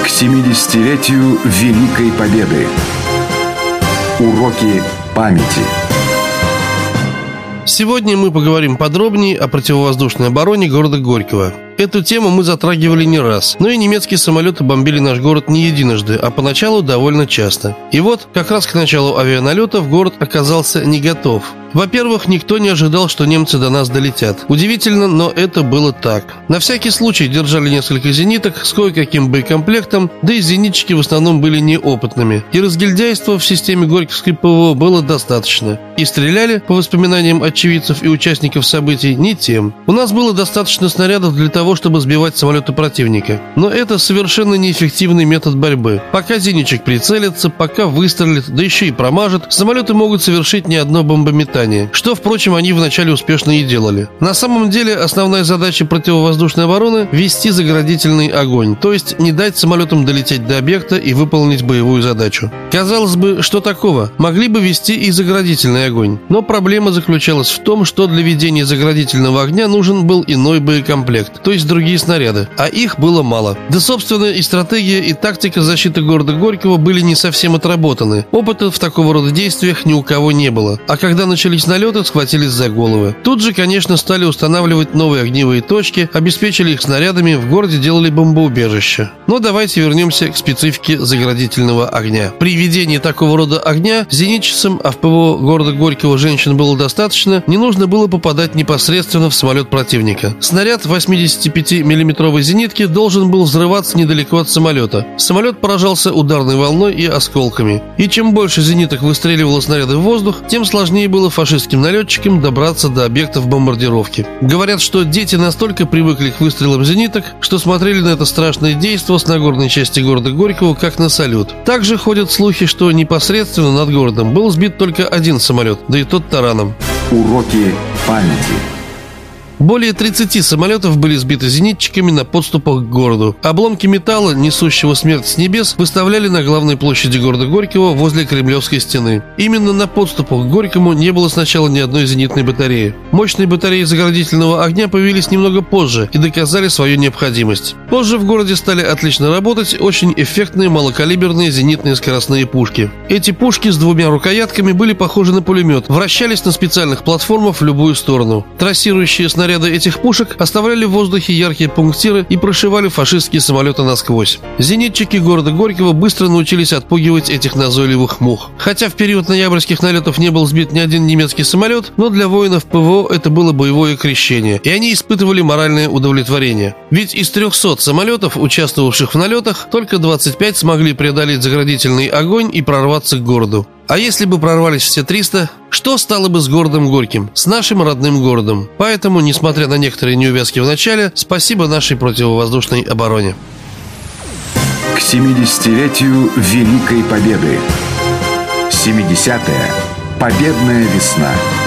К 70-летию Великой Победы. Уроки памяти. Сегодня мы поговорим подробнее о противовоздушной обороне города Горького. Эту тему мы затрагивали не раз, но и немецкие самолеты бомбили наш город не единожды, а поначалу довольно часто. И вот, как раз к началу авианалетов город оказался не готов. Во-первых, никто не ожидал, что немцы до нас долетят. Удивительно, но это было так. На всякий случай держали несколько зениток с кое-каким боекомплектом, да и зенитчики в основном были неопытными. И разгильдяйства в системе Горьковской ПВО было достаточно. И стреляли, по воспоминаниям очевидцев и участников событий, не тем. У нас было достаточно снарядов для того, чтобы сбивать самолеты противника. Но это совершенно неэффективный метод борьбы. Пока зенитчик прицелится, пока выстрелит, да еще и промажет, самолеты могут совершить не одно бомбометание. Что, впрочем, они вначале успешно и делали. На самом деле, основная задача противовоздушной обороны – вести заградительный огонь, то есть не дать самолетам долететь до объекта и выполнить боевую задачу. Казалось бы, что такого? Могли бы вести и заградительный огонь. Но проблема заключалась в том, что для ведения заградительного огня нужен был иной боекомплект, то есть другие снаряды, а их было мало. Да, собственно, и стратегия, и тактика защиты города Горького были не совсем отработаны. Опыта в такого рода действиях ни у кого не было. А когда начались налеты, схватились за головы. Тут же, конечно, стали устанавливать новые огневые точки, обеспечили их снарядами, в городе делали бомбоубежища. Но давайте вернемся к специфике заградительного огня. При ведении такого рода огня зенитчицам, а в ПВО города Горького женщин было достаточно, не нужно было попадать непосредственно в самолет противника. Снаряд 85-миллиметровой зенитки должен был взрываться недалеко от самолета. Самолет поражался ударной волной и осколками. И чем больше зениток выстреливало снаряды в воздух, тем сложнее было фашистским налетчикам добраться до объектов бомбардировки. Говорят, что дети настолько привыкли к выстрелам зениток, что смотрели на это страшное действо с нагорной части города Горького как на салют. Также ходят слухи, что непосредственно над городом был сбит только один самолет, да и тот тараном. Уроки памяти. Более 30 самолетов были сбиты зенитчиками на подступах к городу. Обломки металла, несущего смерть с небес, выставляли на главной площади города Горького возле Кремлевской стены. Именно на подступах к Горькому не было сначала ни одной зенитной батареи. Мощные батареи заградительного огня появились немного позже и доказали свою необходимость. Позже в городе стали отлично работать очень эффектные малокалиберные зенитные скоростные пушки. Эти пушки с двумя рукоятками были похожи на пулемет, вращались на специальных платформах в любую сторону. Трассирующие снаряды этих пушек оставляли в воздухе яркие пунктиры и прошивали фашистские самолеты насквозь. Зенитчики города Горького быстро научились отпугивать этих назойливых мух. Хотя в период ноябрьских налетов не был сбит ни один немецкий самолет, но для воинов ПВО это было боевое крещение, и они испытывали моральное удовлетворение. Ведь из 300 самолетов, участвовавших в налетах, только 25 смогли преодолеть заградительный огонь и прорваться к городу. А если бы прорвались все 300, что стало бы с городом Горьким, с нашим родным городом? Поэтому, несмотря на некоторые неувязки в начале, спасибо нашей противовоздушной обороне. К 70-летию Великой Победы. 70-я. Победная весна.